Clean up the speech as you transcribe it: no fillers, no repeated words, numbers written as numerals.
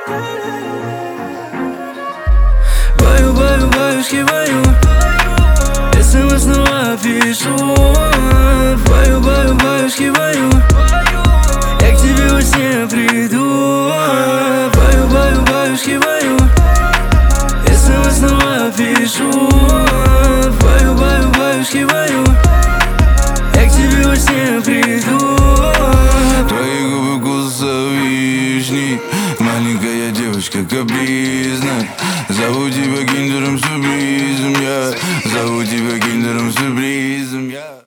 Баю, баю, баюшки, баю, СМС снова пишу. Баю, баю, баюшки, баю, я к тебе во сне приду. Баю, баю, баюшки, баю, СМС снова пишу. Баю, баю, баюшки, баю, я к тебе во сне приду. Твои губы вкуса вишни, маленькая девочка капризная. Зову тебя киндером сюрпризом, я зову тебя киндером сюрпризом.